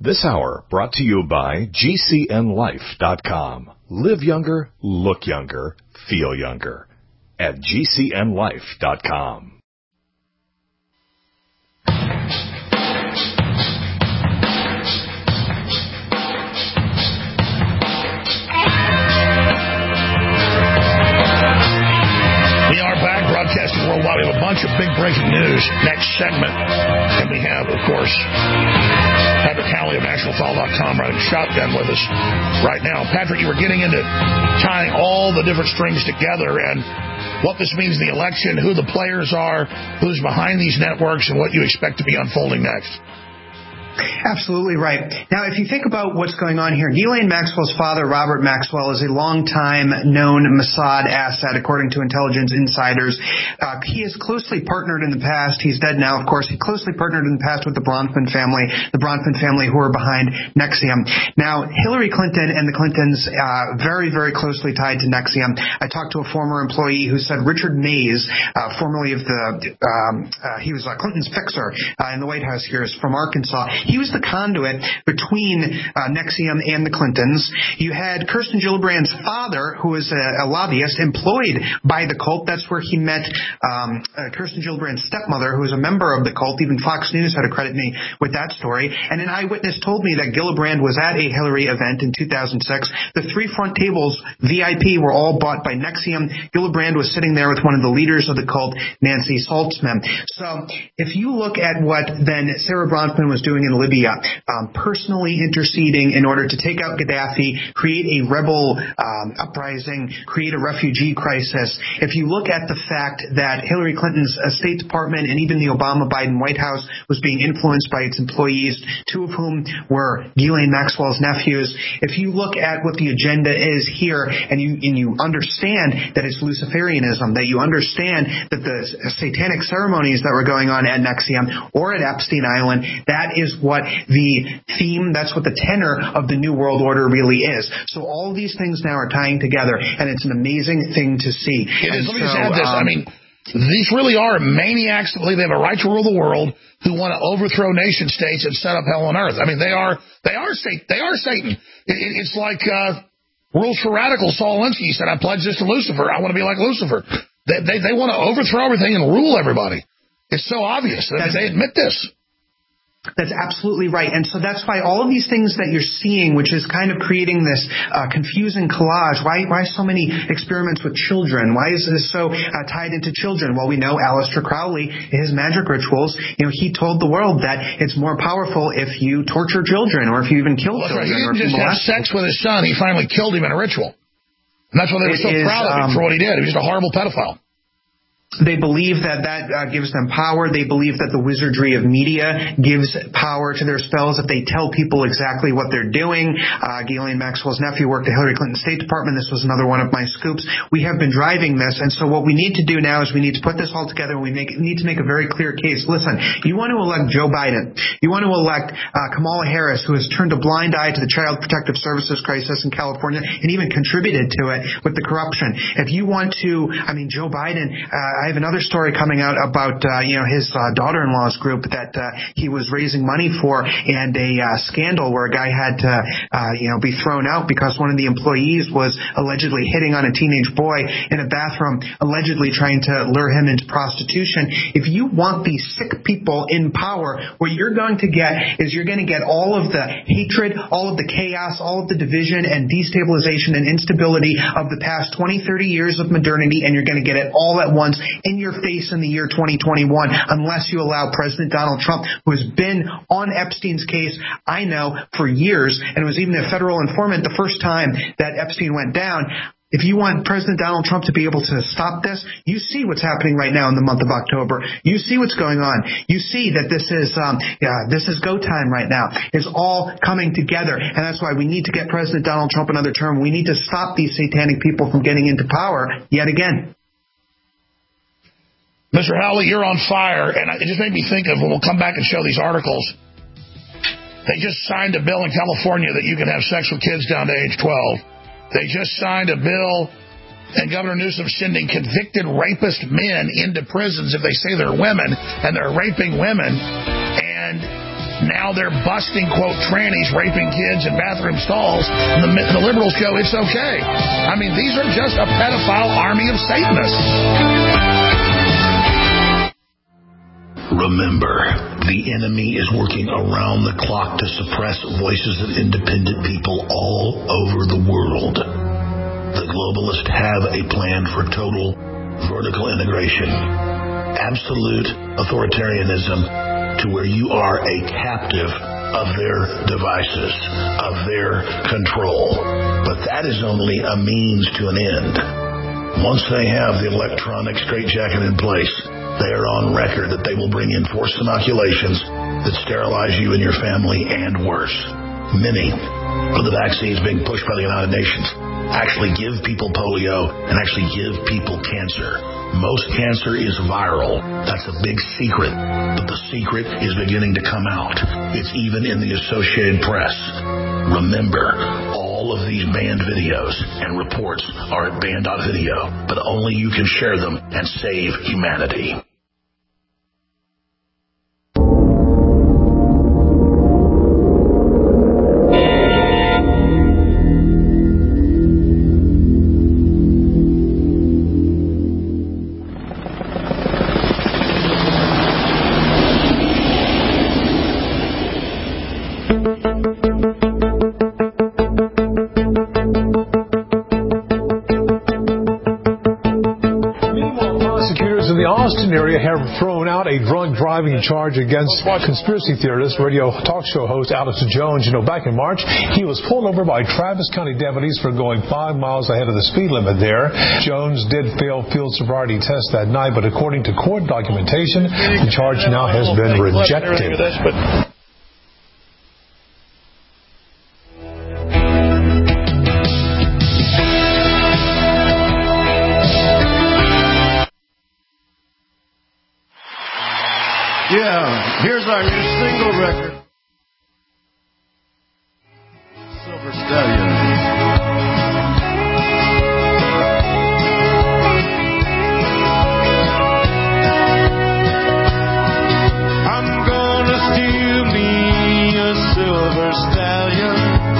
This hour brought to you by GCNLife.com. Live younger, look younger, feel younger at GCNLife.com. We are back, broadcasting worldwide. We have a bunch of big breaking news next segment. And we have, of course, Patrick Howley of NationalFile.com riding shotgun with us right now. Patrick, you were getting into tying all the different strings together and what this means in the election, who the players are, who's behind these networks, and what you expect to be unfolding next. Absolutely right. Now, if you think about what's going on here, Ghislaine Maxwell's father, Robert Maxwell, is a longtime known Mossad asset, according to intelligence insiders. He is closely partnered in the past. He's dead now, of course. He closely partnered in the past with the Bronfman family who are behind NXIVM. Now, Hillary Clinton and the Clintons, very, very closely tied to NXIVM. I talked to a former employee who said Richard Mays, formerly of he was Clinton's fixer in the White House here, is from Arkansas. He was the conduit between NXIVM and the Clintons. You had Kirsten Gillibrand's father, who was a lobbyist employed by the cult. That's where he met Kirsten Gillibrand's stepmother, who was a member of the cult. Even Fox News had to credit me with that story. And an eyewitness told me that Gillibrand was at a Hillary event in 2006. The three front tables, VIP, were all bought by NXIVM. Gillibrand was sitting there with one of the leaders of the cult, Nancy Saltzman. So if you look at what then Sarah Bronfman was doing in Libya, personally interceding in order to take out Gaddafi, create a rebel uprising, create a refugee crisis. If you look at the fact that Hillary Clinton's State Department and even the Obama-Biden White House was being influenced by its employees, two of whom were Ghislaine Maxwell's nephews. If you look at what the agenda is here and you understand that it's Luciferianism, that you understand that the satanic ceremonies that were going on at NXIVM or at Epstein Island, that is what the theme, that's what the tenor of the New World Order really is. So all these things now are tying together, and it's an amazing thing to see. Let me just add this. These really are maniacs that believe they have a right to rule the world, who want to overthrow nation states and set up hell on earth. They are Satan. It's like Rules for Radicals. Saul Alinsky said, "I pledge this to Lucifer. I want to be like Lucifer." They want to overthrow everything and rule everybody. It's so obvious. They admit this. That's absolutely right. And so that's why all of these things that you're seeing, which is kind of creating this confusing collage, why so many experiments with children? Why is this so tied into children? Well, we know Aleister Crowley, his magic rituals, he told the world that it's more powerful if you torture children or if you even kill children. Right. He didn't just have sex with his son. He finally killed him in a ritual. And that's why they were so proud of him for what he did. He was just a horrible pedophile. They believe that gives them power. They believe that the wizardry of media gives power to their spells if they tell people exactly what they're doing. Ghislaine Maxwell's nephew worked at Hillary Clinton's State Department. This was another one of my scoops. We have been driving this, and so what we need to do now is we need to put this all together, and we need to make a very clear case. Listen, you want to elect Joe Biden. You want to elect Kamala Harris, who has turned a blind eye to the Child Protective Services crisis in California and even contributed to it with the corruption. If you want to, Joe Biden, I have another story coming out about his daughter-in-law's group that he was raising money for, and a scandal where a guy had to be thrown out because one of the employees was allegedly hitting on a teenage boy in a bathroom, allegedly trying to lure him into prostitution. If you want these sick people in power, what you're going to get is you're going to get all of the hatred, all of the chaos, all of the division and destabilization and instability of the past 20, 30 years of modernity, and you're going to get it all at once in your face in the year 2021, unless you allow President Donald Trump, who has been on Epstein's case, I know, for years, and was even a federal informant the first time that Epstein went down. If you want President Donald Trump to be able to stop this, you see what's happening right now in the month of October. You see what's going on. You see that this is go time right now. It's all coming together, and that's why we need to get President Donald Trump another term. We need to stop these satanic people from getting into power yet again. Mr. Howley, you're on fire, and it just made me think of when we'll come back and show these articles. They just signed a bill in California that you can have sex with kids down to age 12. They just signed a bill, and Governor Newsom sending convicted rapist men into prisons if they say they're women, and they're raping women. And Now they're busting, quote, trannies, raping kids in bathroom stalls, and the liberals go, it's okay. I mean, these are just a pedophile army of Satanists. Remember, the enemy is working around the clock to suppress voices of independent people all over the world. The globalists have a plan for total vertical integration, absolute authoritarianism, to where you are a captive of their devices, of their control. But that is only a means to an end. Once they have the electronic straitjacket in place, they are on record that they will bring in forced inoculations that sterilize you and your family and worse. Many of the vaccines being pushed by the United Nations actually give people polio and actually give people cancer. Most cancer is viral. That's a big secret, but the secret is beginning to come out. It's even in the Associated Press. Remember, all of these banned videos and reports are at ban.video, but only you can share them and save humanity. Have thrown out a drunk driving charge against conspiracy theorist, radio talk show host Alex Jones. You know, back in March, he was pulled over by Travis County deputies for going 5 miles ahead of the speed limit there. Jones did fail field sobriety test that night, but according to court documentation, the charge now has been rejected. Yeah, here's our new single record, Silver Stallion. I'm gonna steal me a silver stallion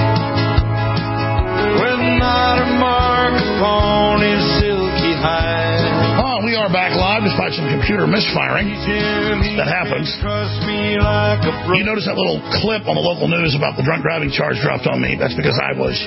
with not a mark upon his silky hide. We are back live despite some computer misfiring that happens. You notice that little clip on the local news about the drunk driving charge dropped on me. That's because I was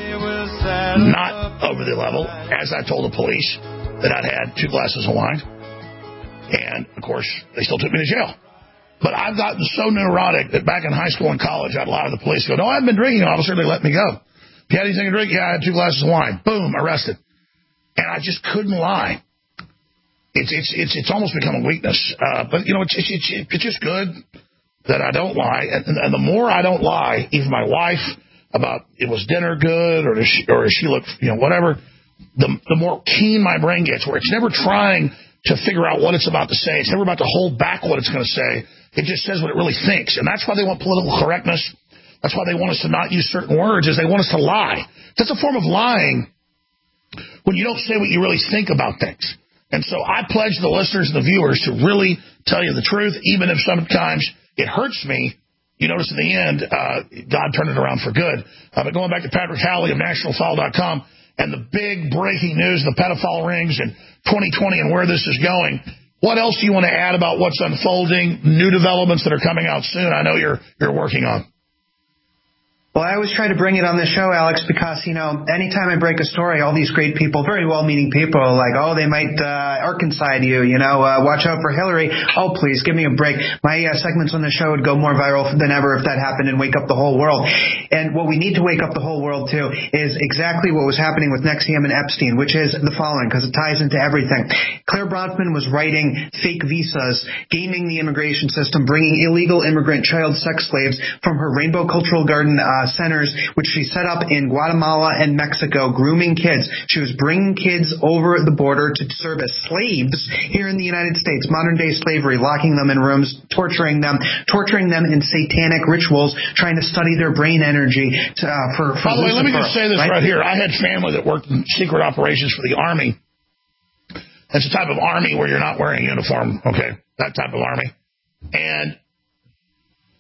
not over the level, as I told the police that I'd had 2 glasses of wine. And, of course, they still took me to jail. But I've gotten so neurotic that back in high school and college, I had a lot of the police go, no, I haven't been drinking, officer. They let me go. If you had anything to drink? Yeah, I had 2 glasses of wine. Boom, arrested. And I just couldn't lie. It's almost become a weakness. But, you know, it's just good that I don't lie. And the more I don't lie, even my wife, about it was dinner good or does she look, you know, whatever, the more keen my brain gets, where it's never trying to figure out what it's about to say. It's never about to hold back what it's going to say. It just says what it really thinks. And that's why they want political correctness. That's why they want us to not use certain words, is they want us to lie. That's a form of lying when you don't say what you really think about things. And so I pledge the listeners and the viewers to really tell you the truth, even if sometimes it hurts me. You notice in the end, God turned it around for good. But going back to Patrick Howley of NationalFile.com and the big breaking news, the pedophile rings in 2020 and where this is going, what else do you want to add about what's unfolding, new developments that are coming out soon? I know you're working on. Well, I always try to bring it on the show, Alex, because, you know, anytime I break a story, all these great people, very well-meaning people, are like, oh, they might Arkansas you, you know, watch out for Hillary. Oh, please, give me a break. My segments on the show would go more viral than ever if that happened and wake up the whole world. And what we need to wake up the whole world to is exactly what was happening with NXIVM and Epstein, which is the following, because it ties into everything. Claire Bronfman was writing fake visas, gaming the immigration system, bringing illegal immigrant child sex slaves from her Rainbow Cultural Garden centers, which she set up in Guatemala and Mexico, grooming kids. She was bringing kids over the border to serve as slaves here in the United States, modern-day slavery, locking them in rooms, torturing them in satanic rituals, trying to study their brain energy for By the way, let me just say this right here. I had family that worked in secret operations for the Army. That's a type of Army where you're not wearing a uniform, okay, that type of Army. And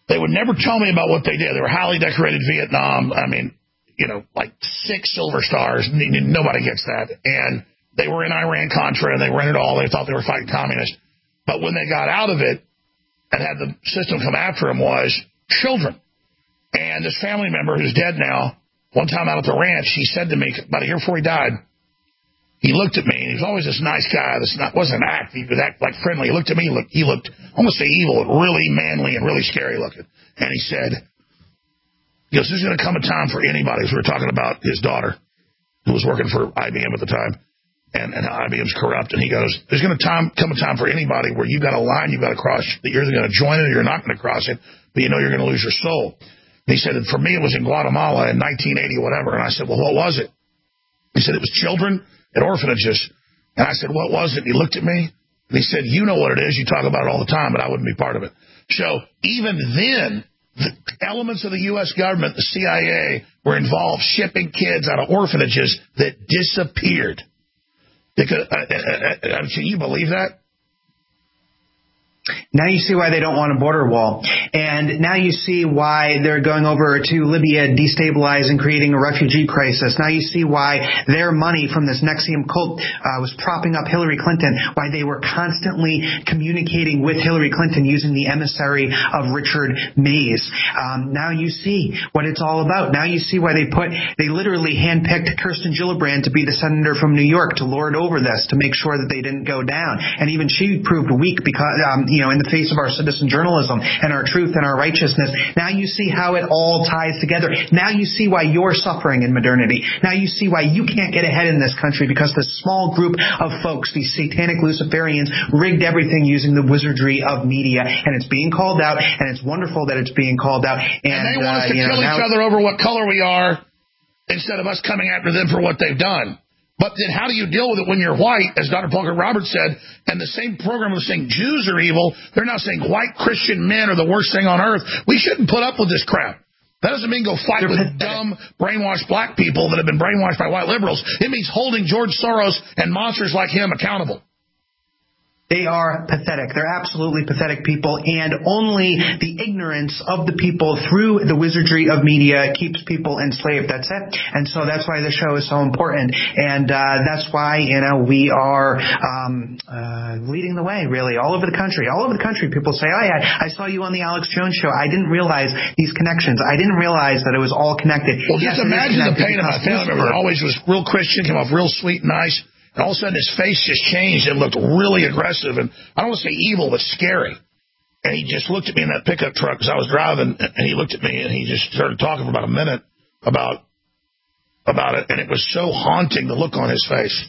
They would never tell me about what they did. They were highly decorated Vietnam. I mean, like 6 silver stars. Nobody gets that. And they were in Iran-Contra, and they were in it all. They thought they were fighting communists. But when they got out of it and had the system come after them was children. And this family member who's dead now, one time out at the ranch, he said to me about a year before he died, he looked at me, and he was always this nice guy. Wasn't an act. He would act like friendly. He looked at me. He looked almost say evil, really manly and really scary looking. And he said, "There's going to come a time for anybody." So we were talking about his daughter, who was working for IBM at the time, and how IBM's corrupt. And he goes, "There's going to come a time for anybody where you've got a line you've got to cross that you're either going to join it or you're not going to cross it, but you're going to lose your soul." And he said, "And for me, it was in Guatemala in 1980 or whatever." And I said, "Well, what was it?" He said, "It was children at orphanages." And I said, "What was it?" And he looked at me and he said, "You know what it is. You talk about it all the time, but I wouldn't be part of it." So even then, the elements of the U.S. government, the CIA, were involved shipping kids out of orphanages that disappeared. Can you believe that? Now you see why they don't want a border wall. And now you see why they're going over to Libya, destabilizing, creating a refugee crisis. Now you see why their money from this NXIVM cult was propping up Hillary Clinton, why they were constantly communicating with Hillary Clinton using the emissary of Richard Mays. Now you see what it's all about. Now you see why they literally handpicked Kirsten Gillibrand to be the senator from New York to lord over this, to make sure that they didn't go down. And even she proved weak because, in the face of our citizen journalism and our truth and our righteousness. Now you see how it all ties together. Now you see why you're suffering in modernity. Now you see why you can't get ahead in this country, because this small group of folks, these satanic Luciferians, rigged everything using the wizardry of media. And it's being called out, and it's wonderful that it's being called out. And they want us to kill each other over what color we are instead of us coming after them for what they've done. But then how do you deal with it when you're white, as Dr. Parker Roberts said, and the same program was saying Jews are evil, they're now saying white Christian men are the worst thing on earth. We shouldn't put up with this crap. That doesn't mean go fight with dumb, brainwashed black people that have been brainwashed by white liberals. It means holding George Soros and monsters like him accountable. They are pathetic. They're absolutely pathetic people, and only the ignorance of the people through the wizardry of media keeps people enslaved. That's it. And so that's why the show is so important, and that's why we are leading the way, really, all over the country. All over the country, people say, "Oh yeah, I saw you on the Alex Jones show. I didn't realize these connections. I didn't realize that it was all connected." Well, just imagine the pain of my family member. Always was real Christian, came off real sweet and nice. And all of a sudden, his face just changed and looked really aggressive. And I don't want to say evil, but scary. And he just looked at me in that pickup truck because I was driving. And he looked at me and he just started talking for about a minute about it. And it was so haunting, the look on his face.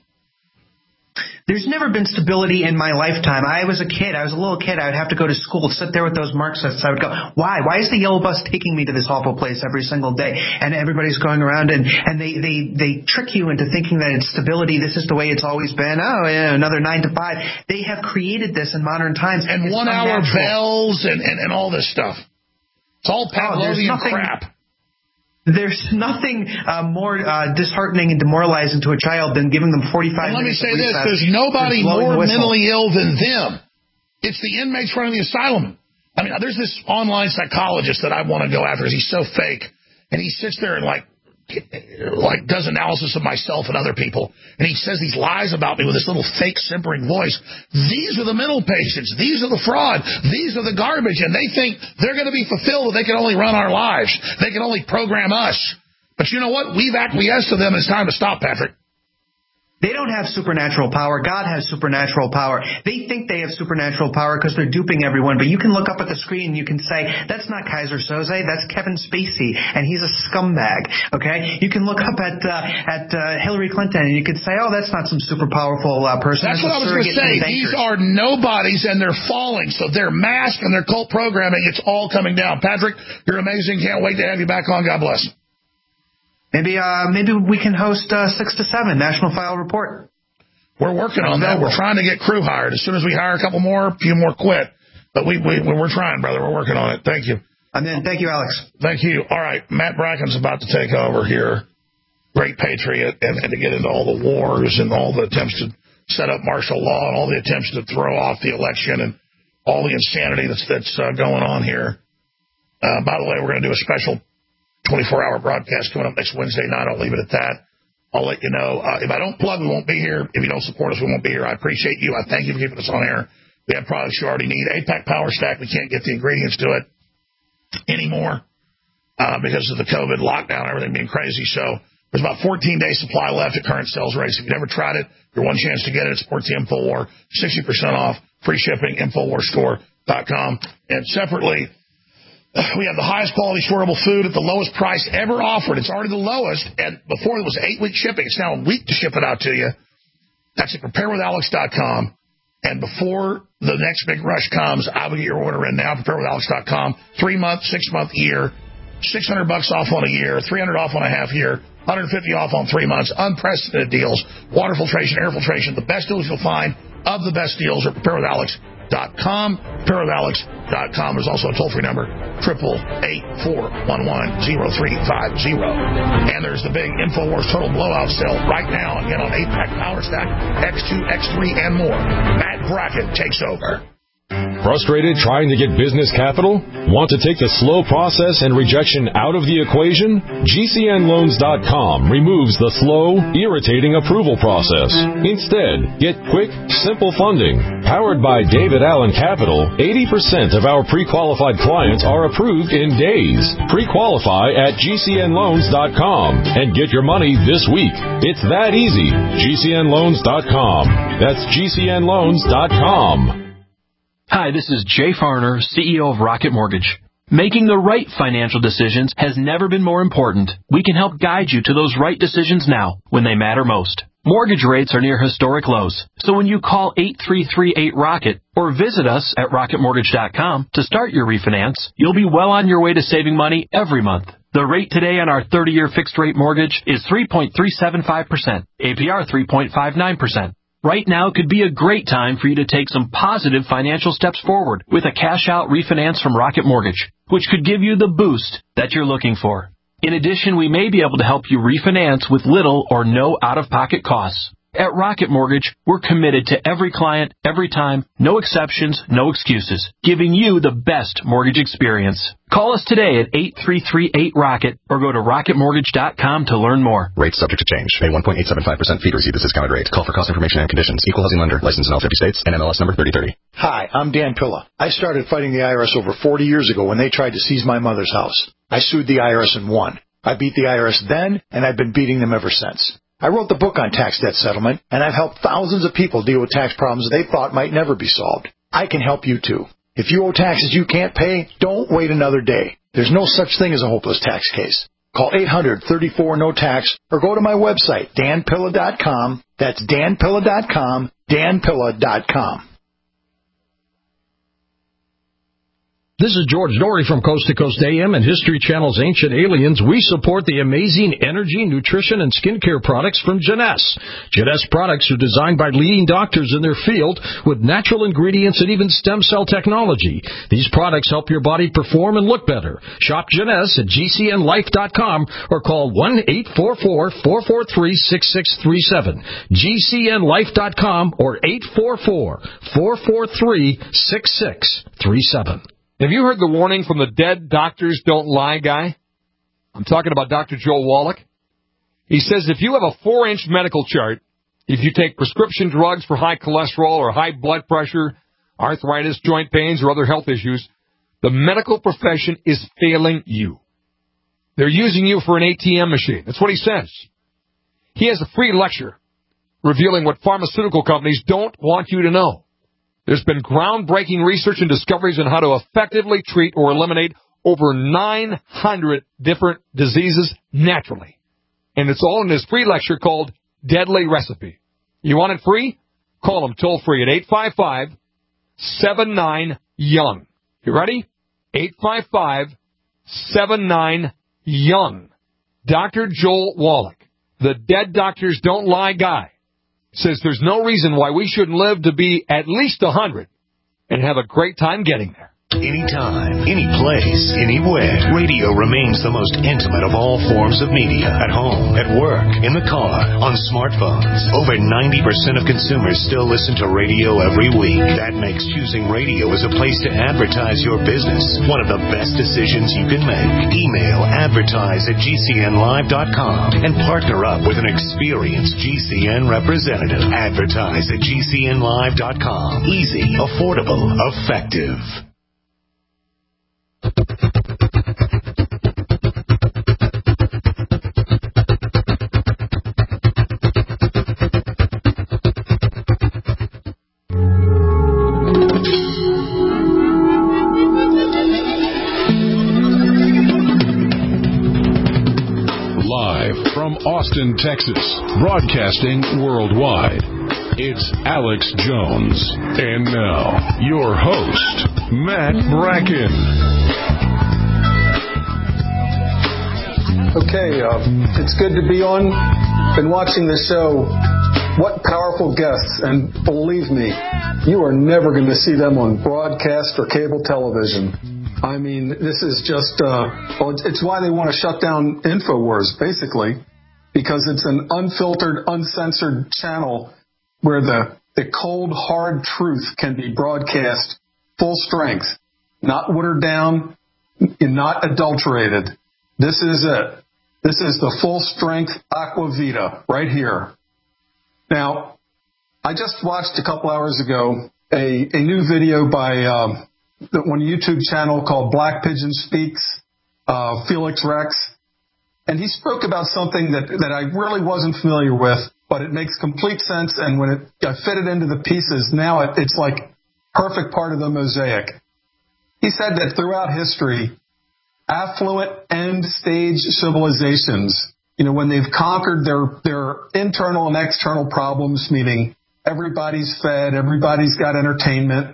There's never been stability in my lifetime. I was a little kid. I would have to go to school, sit there with those Marxists. I would go, why? Why is the yellow bus taking me to this awful place every single day? And everybody's going around and they trick you into thinking that it's stability. This is the way it's always been. Oh, yeah, another 9 to 5. They have created this in modern times. And it's 1 hour bells and all this stuff. It's all Pavlovian crap. There's nothing more disheartening and demoralizing to a child than giving them 45 minutes. And let me say this, there's nobody more mentally ill than them. It's the inmates running the asylum. I mean, there's this online psychologist that I want to go after because he's so fake. And he sits there and like does analysis of myself and other people. And he says these lies about me with this little fake simpering voice. These are the mental patients. These are the fraud. These are the garbage. And they think they're going to be fulfilled if they can only run our lives. They can only program us. But you know what? We've acquiesced to them. It's time to stop, Patrick. They don't have supernatural power. God has supernatural power. They think they have supernatural power because they're duping everyone. But you can look up at the screen and you can say, that's not Kaiser Soze, that's Kevin Spacey, and he's a scumbag. Okay? You can look up at Hillary Clinton and you can say, oh, that's not some super powerful person. That's what I was going to say. These are nobodies and they're falling. So their mask and their cult programming, it's all coming down. Patrick, you're amazing. Can't wait to have you back on. God bless. Maybe we can host 6 to 7 National File Report. We're working on that. We're trying to get crew hired. As soon as we hire a couple more, a few more quit. But we're trying, brother. We're working on it. Thank you. Thank you, Alex. Thank you. All right, Matt Bracken's about to take over here. Great patriot, and to get into all the wars and all the attempts to set up martial law and all the attempts to throw off the election and all the insanity that's going on here. By the way, we're going to do a special 24-hour broadcast coming up next Wednesday night. I'll leave it at that. I'll let you know. If I don't plug, we won't be here. If you don't support us, we won't be here. I appreciate you. I thank you for keeping us on air. We have products you already need. 8-pack Power Stack, we can't get the ingredients to it anymore because of the COVID lockdown and everything being crazy. So there's about 14 days supply left at current sales rates. If you've never tried it, your one chance to get it. It supports the InfoWar. 60% off, free shipping, InfoWarsStore.com. And separately, we have the highest quality storable food at the lowest price ever offered. It's already the lowest, and before it was 8-week shipping. It's now a week to ship it out to you. That's at preparewithalex.com. And before the next big rush comes, I will get your order in now, preparewithalex.com. 3-month, 6-month, year, $600 off on a year, $300 off on a half year, $150 off on 3 months, unprecedented deals, water filtration, air filtration, the best deals you'll find of the best deals are preparewithalex.com. preparewithalex.com. There's also a toll-free number, 888-411-0350. And there's the big InfoWars Total Blowout sale right now, again on 8-pack Power Stack, X2, X3, and more. Matt Brackett takes over. Frustrated trying to get business capital? Want to take the slow process and rejection out of the equation? GCNLoans.com removes the slow, irritating approval process. Instead, get quick, simple funding. Powered by David Allen Capital, 80% of our pre-qualified clients are approved in days. Pre-qualify at GCNLoans.com and get your money this week. It's that easy. GCNLoans.com. That's GCNLoans.com. Hi, this is Jay Farner, CEO of Rocket Mortgage. Making the right financial decisions has never been more important. We can help guide you to those right decisions now, when they matter most. Mortgage rates are near historic lows, so when you call 8338-ROCKET or visit us at rocketmortgage.com to start your refinance, you'll be well on your way to saving money every month. The rate today on our 30-year fixed-rate mortgage is 3.375%, APR 3.59%. Right now could be a great time for you to take some positive financial steps forward with a cash-out refinance from Rocket Mortgage, which could give you the boost that you're looking for. In addition, we may be able to help you refinance with little or no out-of-pocket costs. At Rocket Mortgage, we're committed to every client, every time, no exceptions, no excuses, giving you the best mortgage experience. Call us today at 8338-ROCKET or go to rocketmortgage.com to learn more. Rates subject to change. Pay 1.875% fee to receive this discounted rate. Call for cost information and conditions. Equal housing lender. Licensed in all 50 states. NMLS number 3030. Hi, I'm Dan Pilla. I started fighting the IRS over 40 years ago when they tried to seize my mother's house. I sued the IRS and won. I beat the IRS then, and I've been beating them ever since. I wrote the book on tax debt settlement, and I've helped thousands of people deal with tax problems they thought might never be solved. I can help you, too. If you owe taxes you can't pay, don't wait another day. There's no such thing as a hopeless tax case. Call 800-34-NO-TAX or go to my website, danpilla.com. That's danpilla.com, danpilla.com. This is George Doherty from Coast to Coast AM and History Channel's Ancient Aliens. We support the amazing energy, nutrition, and skincare products from Jeunesse. Jeunesse products are designed by leading doctors in their field with natural ingredients and even stem cell technology. These products help your body perform and look better. Shop Jeunesse at GCNLife.com or call 1-844-443-6637. GCNLife.com or 844-443-6637. Have you heard the warning from the Dead Doctors Don't Lie guy? I'm talking about Dr. Joel Wallach. He says if you have a 4-inch medical chart, if you take prescription drugs for high cholesterol or high blood pressure, arthritis, joint pains, or other health issues, the medical profession is failing you. They're using you for an ATM machine. That's what he says. He has a free lecture revealing what pharmaceutical companies don't want you to know. There's been groundbreaking research and discoveries on how to effectively treat or eliminate over 900 different diseases naturally. And it's all in this free lecture called Deadly Recipe. You want it free? Call him toll free at 855-79-YOUNG. You ready? 855-79-YOUNG. Dr. Joel Wallach, the Dead Doctors Don't Lie guy, says there's no reason why we shouldn't live to be at least 100 and have a great time getting there. Anytime, any place, anywhere. Radio remains the most intimate of all forms of media. At home, at work, in the car, on smartphones. Over 90% of consumers still listen to radio every week. That makes choosing radio as a place to advertise your business one of the best decisions you can make. Email advertise@gcnlive.com and partner up with an experienced GCN representative. Advertise at gcnlive.com. Easy, affordable, effective. Live from Austin, Texas, broadcasting worldwide, it's Alex Jones. And now, your host, Matt Bracken. Okay, it's good to be on. Been watching the show. What powerful guests, and believe me, you are never going to see them on broadcast or cable television. I mean, this is just, it's why they want to shut down InfoWars, basically, because it's an unfiltered, uncensored channel where the cold, hard truth can be broadcast full strength, not watered down, and not adulterated. This is it. This is the full strength Aqua Vita right here. Now, I just watched a couple hours ago a new video by one YouTube channel called Black Pigeon Speaks, Felix Rex, and he spoke about something that I really wasn't familiar with, but it makes complete sense, and when I fit it into the pieces, now it's like perfect part of the mosaic. He said that throughout history, affluent end-stage civilizations, when they've conquered their internal and external problems, meaning everybody's fed, everybody's got entertainment,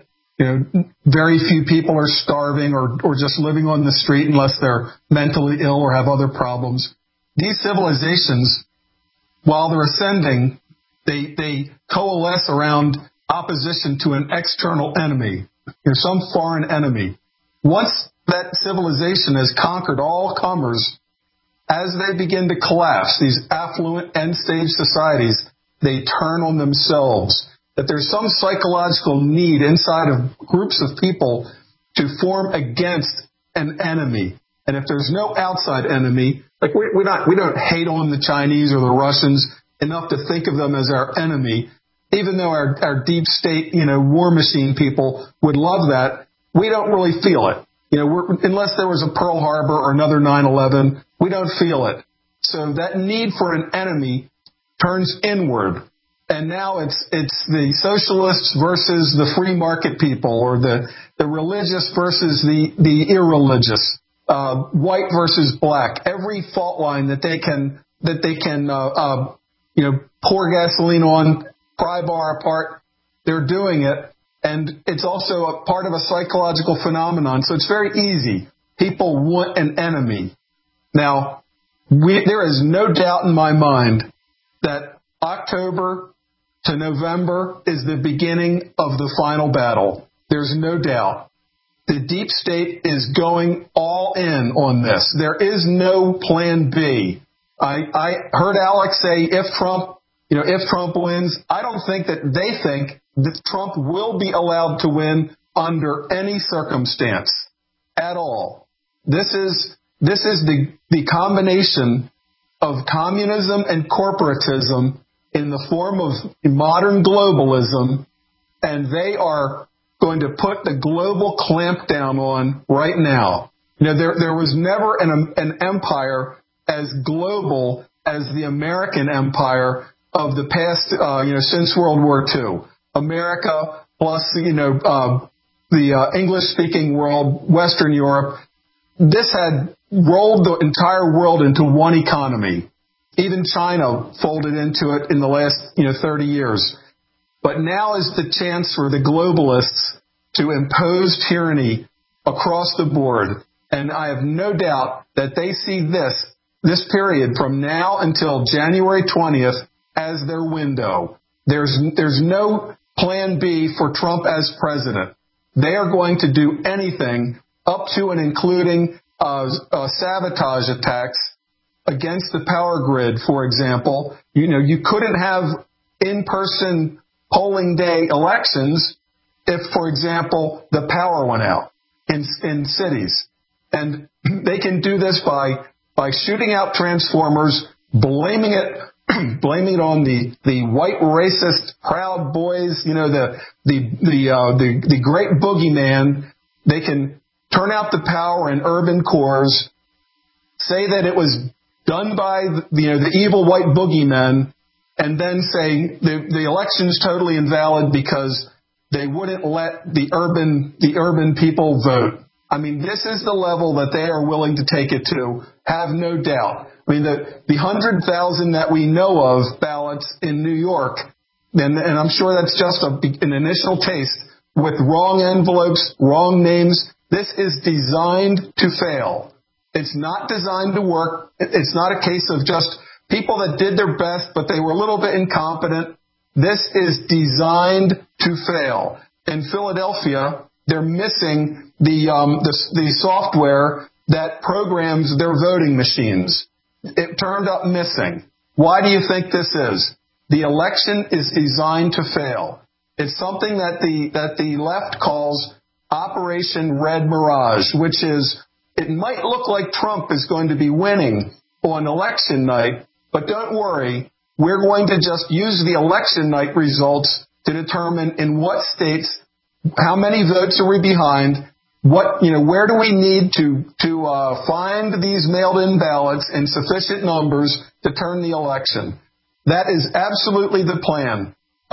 very few people are starving or just living on the street unless they're mentally ill or have other problems. These civilizations, while they're ascending, they coalesce around opposition to an external enemy, some foreign enemy. Once that civilization has conquered all comers, as they begin to collapse, these affluent end-stage societies, they turn on themselves. That there's some psychological need inside of groups of people to form against an enemy. And if there's no outside enemy, like we don't hate on the Chinese or the Russians enough to think of them as our enemy, even though our deep state, war machine people would love that, we don't really feel it. Unless there was a Pearl Harbor or another 9/11, we don't feel it. So that need for an enemy turns inward. And now it's the socialists versus the free market people, or the religious versus the irreligious, white versus black. Every fault line that they can pour gasoline on, pry bar apart, they're doing it. And it's also a part of a psychological phenomenon. So it's very easy. People want an enemy. Now, there is no doubt in my mind that October to November is the beginning of the final battle. There's no doubt. The deep state is going all in on this. There is no plan B. I heard Alex say if Trump wins, I don't think that they think that Trump will be allowed to win under any circumstance at all. This is the combination of communism and corporatism in the form of modern globalism, and they are going to put the global clamp down on right now. There was never an empire as global as the American empire of the past, since World War II. America plus, the English-speaking world, Western Europe. This had rolled the entire world into one economy. Even China folded into it in the last, 30 years. But now is the chance for the globalists to impose tyranny across the board. And I have no doubt that they see this period from now until January 20th as their window. There's no plan B for Trump as president. they are going to do anything up to and including sabotage attacks against the power grid, for example. You couldn't have in-person polling day elections if, for example, the power went out in cities. And they can do this by shooting out transformers, blaming it on the white racist Proud Boys, the great boogeyman. They can turn out the power in urban cores, say that it was done by the evil white boogeymen, and then say the election's totally invalid because they wouldn't let the urban people vote. I mean, this is the level that they are willing to take it to, have no doubt. I mean, the 100,000 that we know of ballots in New York, and I'm sure that's just an initial taste, with wrong envelopes, wrong names. This is designed to fail. It's not designed to work. It's not a case of just people that did their best, but they were a little bit incompetent. This is designed to fail. In Philadelphia, they're missing the software that programs their voting machines. It turned up missing. Why do you think this is? The election is designed to fail. It's something that the left calls Operation Red Mirage, which is, it might look like Trump is going to be winning on election night, but don't worry, we're going to just use the election night results to determine in what states, how many votes are we behind, where do we need to find these mailed-in ballots in sufficient numbers to turn the election. That is absolutely the plan.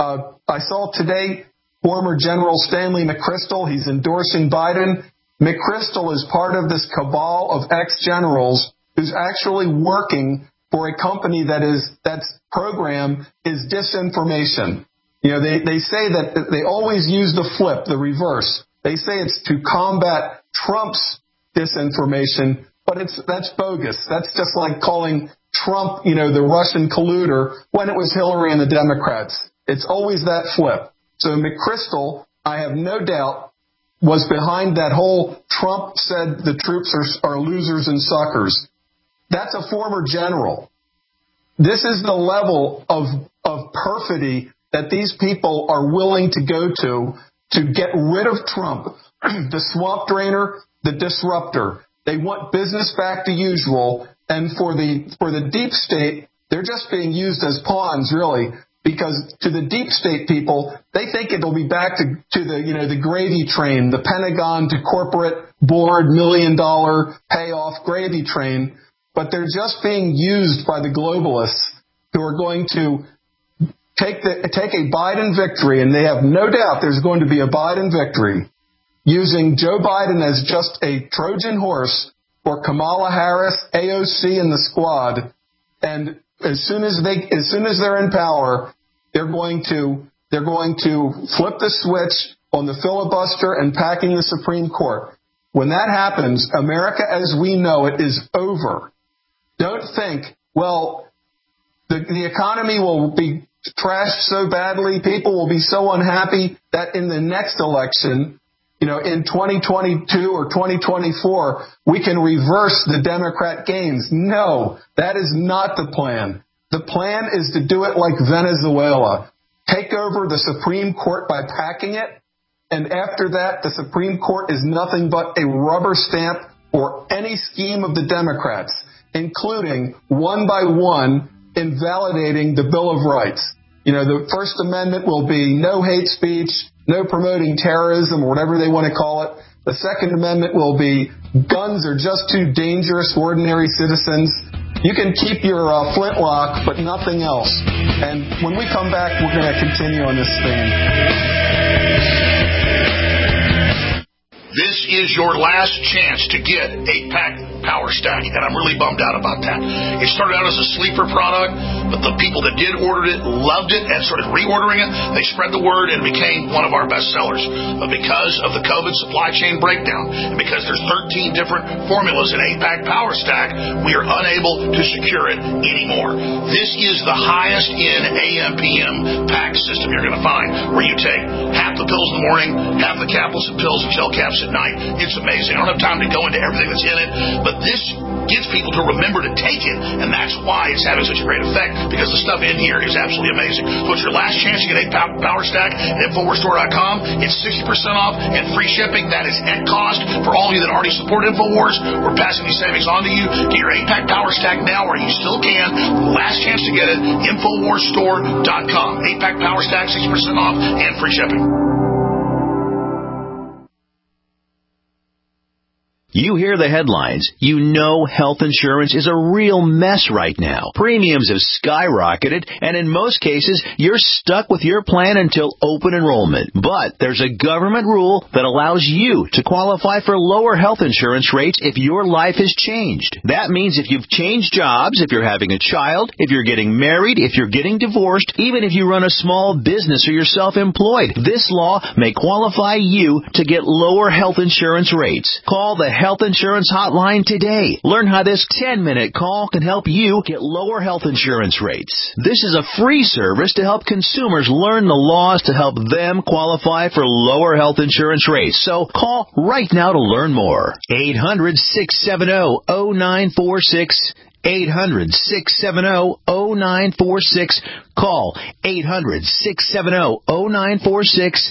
I saw today former General Stanley McChrystal. He's endorsing Biden. McChrystal is part of this cabal of ex-generals who's actually working for a company that's program is disinformation. They say that they always use the flip, the reverse. They say it's to combat Trump's disinformation, but that's bogus. That's just like calling Trump, the Russian colluder when it was Hillary and the Democrats. It's always that flip. So McChrystal, I have no doubt, was behind that whole Trump said the troops are losers and suckers. That's a former general. This is the level of perfidy that these people are willing to go to get rid of Trump, the swamp drainer, the disruptor. They want business back to usual. And for the deep state, they're just being used as pawns, really, because to the deep state people, they think it'll be back to the gravy train, the Pentagon to corporate board $1 million payoff gravy train. But they're just being used by the globalists who are going to take a Biden victory, and they have no doubt there's going to be a Biden victory, using Joe Biden as just a Trojan horse for Kamala Harris, AOC, and the squad. And as soon as they're in power, they're going to flip the switch on the filibuster and packing the Supreme Court. When that happens, America as we know it is over. Don't think, well, the economy will be trashed so badly, people will be so unhappy that in the next election, in 2022 or 2024, we can reverse the Democrat gains. No, that is not the plan. The plan is to do it like Venezuela. Take over the Supreme Court by packing it, and after that, the Supreme Court is nothing but a rubber stamp for any scheme of the Democrats, including one by one invalidating the Bill of Rights. The First Amendment will be no hate speech, no promoting terrorism, or whatever they want to call it. The Second Amendment will be guns are just too dangerous for ordinary citizens. You can keep your flintlock, but nothing else. And when we come back, we're going to continue on this theme. This is your last chance to get a pack Power Stack, and I'm really bummed out about that. It started out as a sleeper product, but the people that did order it loved it and started reordering it. They spread the word and it became one of our best sellers. But because of the COVID supply chain breakdown, and because there's 13 different formulas in 8-pack Power Stack, we are unable to secure it anymore. This is the highest in AM/PM pack system you're going to find, where you take half the pills in the morning, half the capsules and pills and gel caps at night. It's amazing. I don't have time to go into everything that's in it, but this gets people to remember to take it, and that's why it's having such a great effect, because the stuff in here is absolutely amazing. So it's your last chance to get 8-pack Power Stack at InfoWarsStore.com. It's 60% off and free shipping. That is at cost. For all of you that already support InfoWars, we're passing these savings on to you. Get your 8-pack Power Stack now, or you still can. Last chance to get it, InfoWarsStore.com. 8-pack Power Stack, 60% off and free shipping. You hear the headlines. You know health insurance is a real mess right now. Premiums have skyrocketed, and in most cases, you're stuck with your plan until open enrollment. But there's a government rule that allows you to qualify for lower health insurance rates if your life has changed. That means if you've changed jobs, if you're having a child, if you're getting married, if you're getting divorced, even if you run a small business or you're self-employed, this law may qualify you to get lower health insurance rates. Call the Health Insurance Hotline today. Learn how this 10-minute call can help you get lower health insurance rates. This is a free service to help consumers learn the laws to help them qualify for lower health insurance rates. So call right now to learn more. 800-670-0946. 800-670-0946. Call 800-670-0946.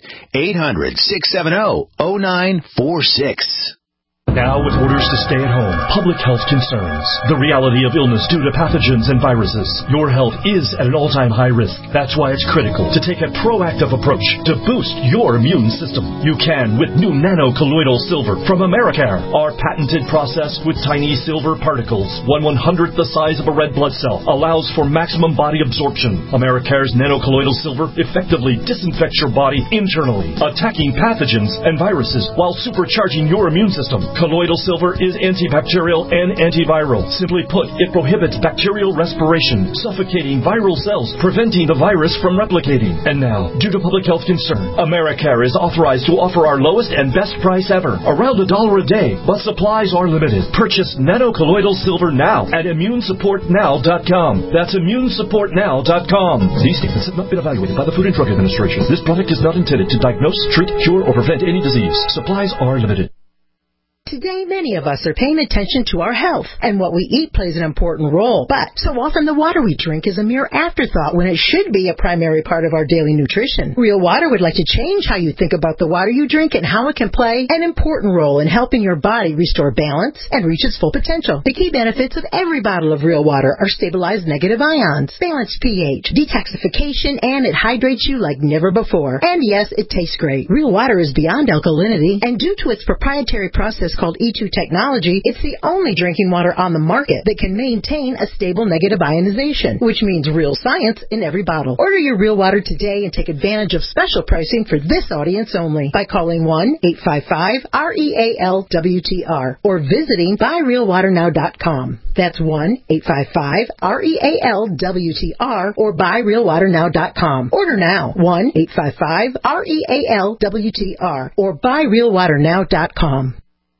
800-670-0946. Now, with orders to stay at home, public health concerns, the reality of illness due to pathogens and viruses, your health is at an all-time high risk. That's why it's critical to take a proactive approach to boost your immune system. You can with new nano-colloidal silver from Americare. Our patented process with tiny silver particles, 1/100th the size of a red blood cell, allows for maximum body absorption. Americare's nano-colloidal silver effectively disinfects your body internally, attacking pathogens and viruses while supercharging your immune system. Colloidal silver is antibacterial and antiviral. Simply put, it prohibits bacterial respiration, suffocating viral cells, preventing the virus from replicating. And now, due to public health concern, Americare is authorized to offer our lowest and best price ever, around $1 a day, but supplies are limited. Purchase nano-colloidal silver now at ImmuneSupportNow.com. That's ImmuneSupportNow.com. These statements have not been evaluated by the Food and Drug Administration. This product is not intended to diagnose, treat, cure, or prevent any disease. Supplies are limited. Today, many of us are paying attention to our health, and what we eat plays an important role. But so often the water we drink is a mere afterthought when it should be a primary part of our daily nutrition. Real Water would like to change how you think about the water you drink and how it can play an important role in helping your body restore balance and reach its full potential. The key benefits of every bottle of Real Water are stabilized negative ions, balanced pH, detoxification, and it hydrates you like never before. And yes, it tastes great. Real Water is beyond alkalinity, and due to its proprietary process called E2 technology, it's the only drinking water on the market that can maintain a stable negative ionization, which means real science in every bottle. Order your Real Water today and take advantage of special pricing for this audience only by calling 1-855-REAL-WTR or visiting buyrealwaternow.com. That's 1-855-REAL-WTR or buyrealwaternow.com. Order now. 1-855-REAL-WTR or buyrealwaternow.com.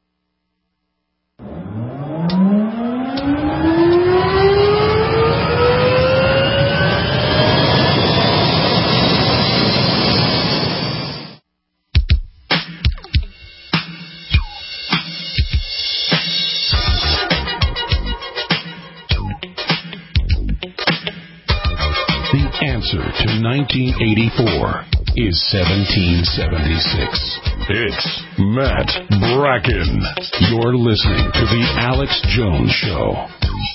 The answer to 1984 is 1776. It's Matt Bracken. You're listening to The Alex Jones Show.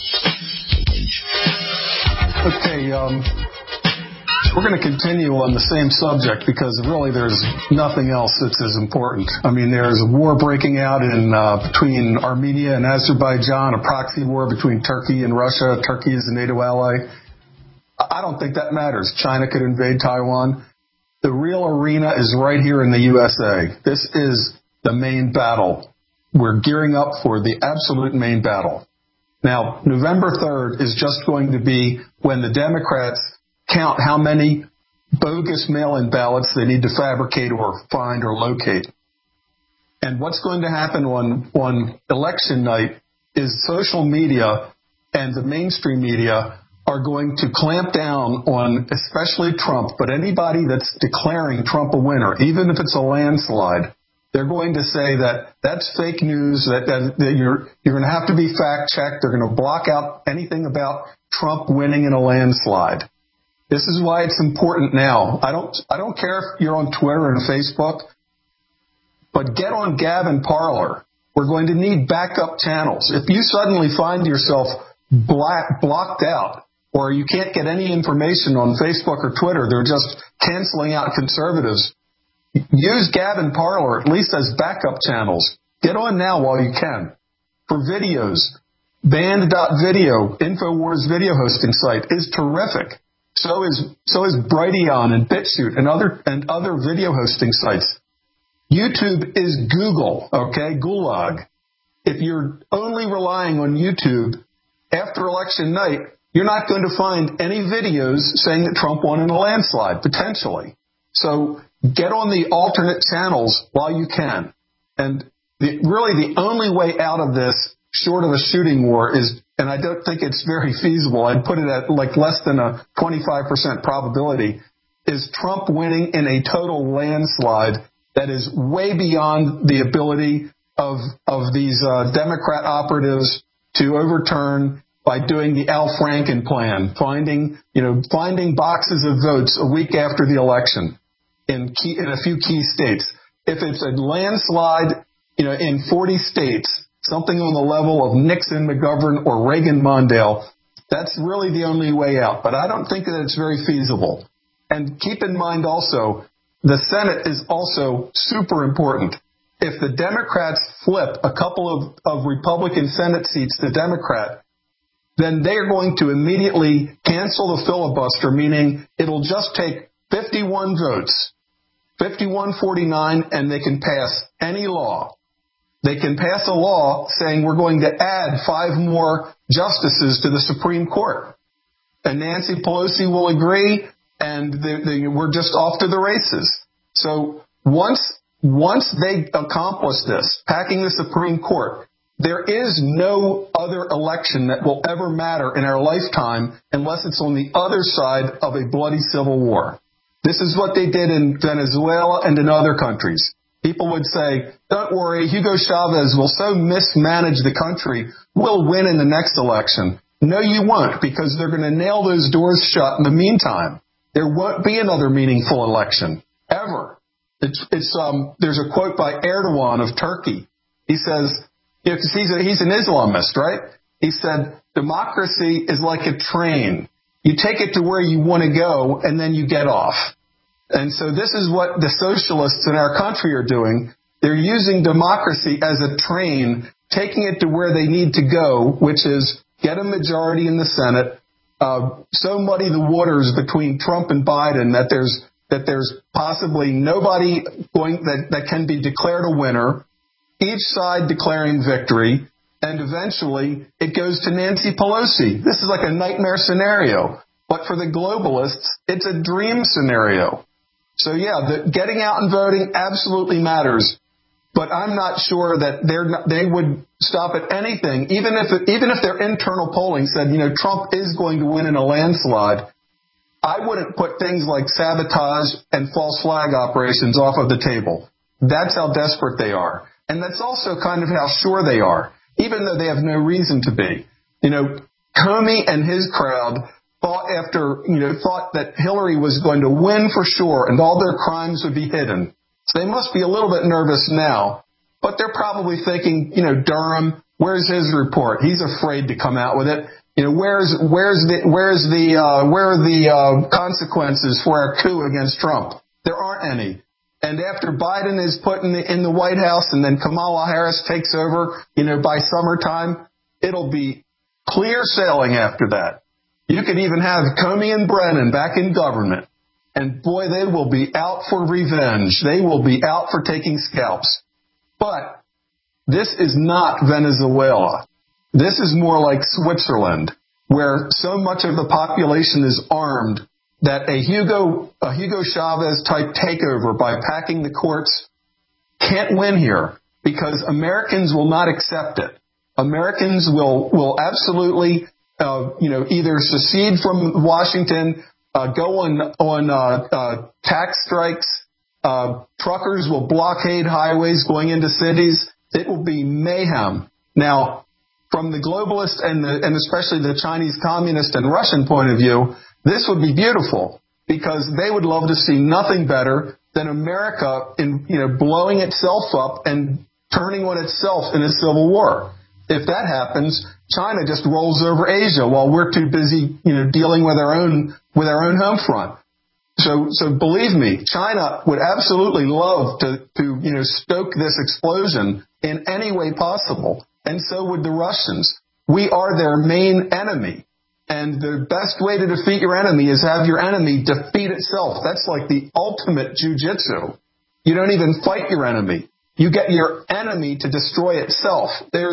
Okay, we're going to continue on the same subject because really there's nothing else that's as important. I mean, there's a war breaking out between Armenia and Azerbaijan, a proxy war between Turkey and Russia. Turkey is a NATO ally. I don't think that matters. China could invade Taiwan. The real arena is right here in the USA. This is the main battle. we're gearing up for the absolute main battle. Now, November 3rd is just going to be when the Democrats count how many bogus mail-in ballots they need to fabricate or find or locate. And what's going to happen on election night is social media and the mainstream media are going to clamp down on especially Trump, but anybody that's declaring Trump a winner, even if it's a landslide, they're going to say that that's fake news, that you're going to have to be fact-checked. They're going to block out anything about Trump winning in a landslide. This is why it's important now. I don't care if you're on Twitter and Facebook, but get on Gavin Parler. We're going to need backup channels. If you suddenly find yourself blocked out, or you can't get any information on Facebook or Twitter, they're just canceling out conservatives, use Gavin Parler, at least as backup channels. Get on now while you can. For videos, band.video, InfoWars video hosting site, is terrific. So is Brighteon and BitChute and other video hosting sites. YouTube is Google, okay? Gulag. If you're only relying on YouTube after election night, you're not going to find any videos saying that Trump won in a landslide, potentially. So get on the alternate channels while you can. And really the only way out of this, short of a shooting war, is, and I don't think it's very feasible, I'd put it at like less than a 25% probability, is Trump winning in a total landslide that is way beyond the ability of these Democrat operatives to overturn by doing the Al Franken plan, finding boxes of votes a week after the election in a few key states. If it's a landslide, in 40 states, something on the level of Nixon, McGovern, or Reagan-Mondale, that's really the only way out. But I don't think that it's very feasible. And keep in mind also, the Senate is also super important. If the Democrats flip a couple of Republican Senate seats to Democrat, then they are going to immediately cancel the filibuster, meaning it'll just take 51 votes, 51-49, and they can pass any law. They can pass a law saying we're going to add 5 more justices to the Supreme Court. And Nancy Pelosi will agree, and we're just off to the races. So once they accomplish this, packing the Supreme Court, there is no other election that will ever matter in our lifetime unless it's on the other side of a bloody civil war. This is what they did in Venezuela and in other countries. People would say, don't worry, Hugo Chavez will so mismanage the country, we'll win in the next election. No, you won't, because they're going to nail those doors shut in the meantime. There won't be another meaningful election, ever. There's a quote by Erdogan of Turkey. He says, because he's an Islamist, right? He said, democracy is like a train. You take it to where you want to go, and then you get off. And so this is what the socialists in our country are doing. They're using democracy as a train, taking it to where they need to go, which is get a majority in the Senate, so muddy the waters between Trump and Biden that there's possibly nobody that can be declared a winner, each side declaring victory, and eventually it goes to Nancy Pelosi. This is like a nightmare scenario. But for the globalists, it's a dream scenario. So yeah, getting out and voting absolutely matters. But I'm not sure that they would stop at anything, even if their internal polling said, Trump is going to win in a landslide. I wouldn't put things like sabotage and false flag operations off of the table. That's how desperate they are. And that's also kind of how sure they are, even though they have no reason to be. Comey and his crowd thought that Hillary was going to win for sure and all their crimes would be hidden. So they must be a little bit nervous now, but they're probably thinking, Durham, where's his report? He's afraid to come out with it. Where are the consequences for our coup against Trump? There aren't any. And after Biden is put in the White House and then Kamala Harris takes over, by summertime, it'll be clear sailing after that. You could even have Comey and Brennan back in government. And boy, they will be out for revenge. They will be out for taking scalps. But This is not Venezuela. This is more like Switzerland, where so much of the population is armed that a Hugo Chavez type takeover by packing the courts can't win here, because Americans will not accept it. Americans will absolutely, either secede from Washington, go on tax strikes. Truckers will blockade highways going into cities. It will be mayhem. Now, from the globalist and especially the Chinese communist and Russian point of view, this would be beautiful, because they would love to see nothing better than America blowing itself up and turning on itself in a civil war. If that happens, China just rolls over Asia while we're too busy, dealing with our own home front. So believe me, China would absolutely love to stoke this explosion in any way possible, and so would the Russians. We are their main enemy. And the best way to defeat your enemy is have your enemy defeat itself. That's like the ultimate jujitsu. You don't even fight your enemy. You get your enemy to destroy itself.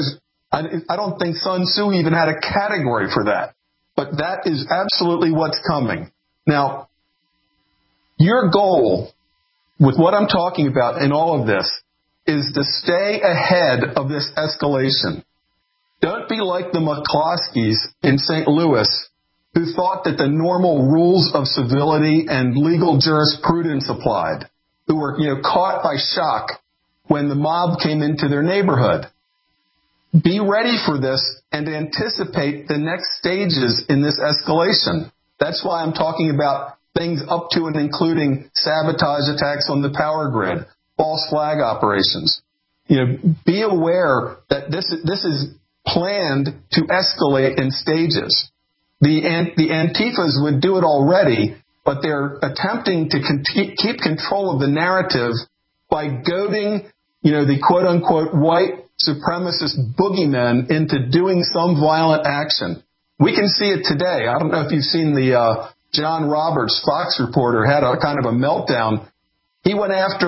I don't think Sun Tzu even had a category for that. But that is absolutely what's coming. Now, your goal with what I'm talking about in all of this is to stay ahead of this escalation. Don't be like the McCloskeys in St. Louis, who thought that the normal rules of civility and legal jurisprudence applied, who were, caught by shock when the mob came into their neighborhood. Be ready for this and anticipate the next stages in this escalation. That's why I'm talking about things up to and including sabotage attacks on the power grid, false flag operations. Be aware that this is planned to escalate in stages. The Antifas would do it already, but they're attempting to keep control of the narrative by goading, the quote-unquote white supremacist boogeymen into doing some violent action. We can see it today. I don't know if you've seen the John Roberts, Fox reporter, had a kind of a meltdown. He went after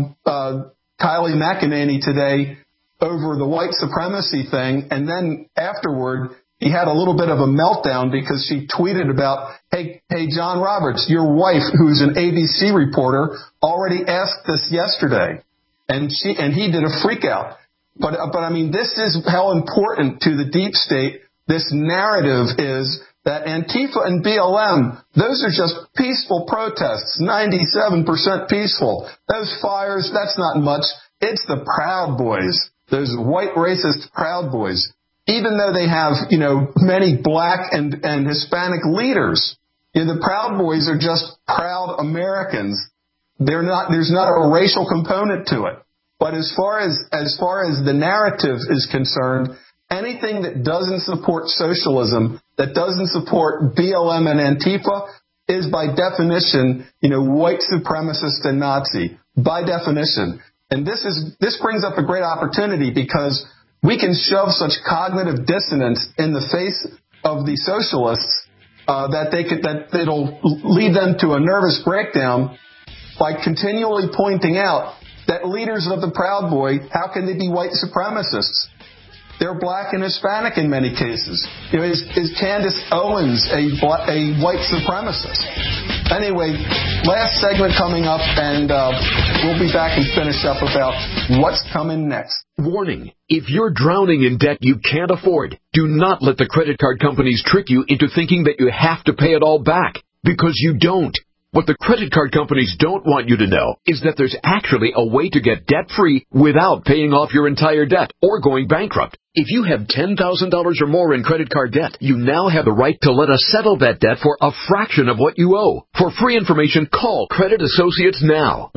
Kylie McEnany today over the white supremacy thing, and then afterward he had a little bit of a meltdown because she tweeted about, hey John Roberts, your wife, who's an ABC reporter, already asked this yesterday, and he did a freak out. But I mean, this is how important to the deep state this narrative is, that Antifa and BLM, those are just peaceful protests, 97% peaceful. Those fires, that's not much. It's the Proud Boys, those white racist Proud Boys. Even though they have, many black and Hispanic leaders, the Proud Boys are just proud Americans. There's not a racial component to it. But as far as the narrative is concerned, anything that doesn't support socialism, that doesn't support BLM and Antifa, is by definition, white supremacist and Nazi, by definition. And this brings up a great opportunity, because we can shove such cognitive dissonance in the face of the socialists that it'll lead them to a nervous breakdown by continually pointing out that leaders of the Proud Boy, how can they be white supremacists? They're black and Hispanic in many cases. Is Candace Owens a white supremacist? Anyway, last segment coming up, and we'll be back and finish up about what's coming next. Warning, if you're drowning in debt you can't afford, do not let the credit card companies trick you into thinking that you have to pay it all back, because you don't. What the credit card companies don't want you to know is that there's actually a way to get debt-free without paying off your entire debt or going bankrupt. If you have $10,000 or more in credit card debt, you now have the right to let us settle that debt for a fraction of what you owe. For free information, call Credit Associates now.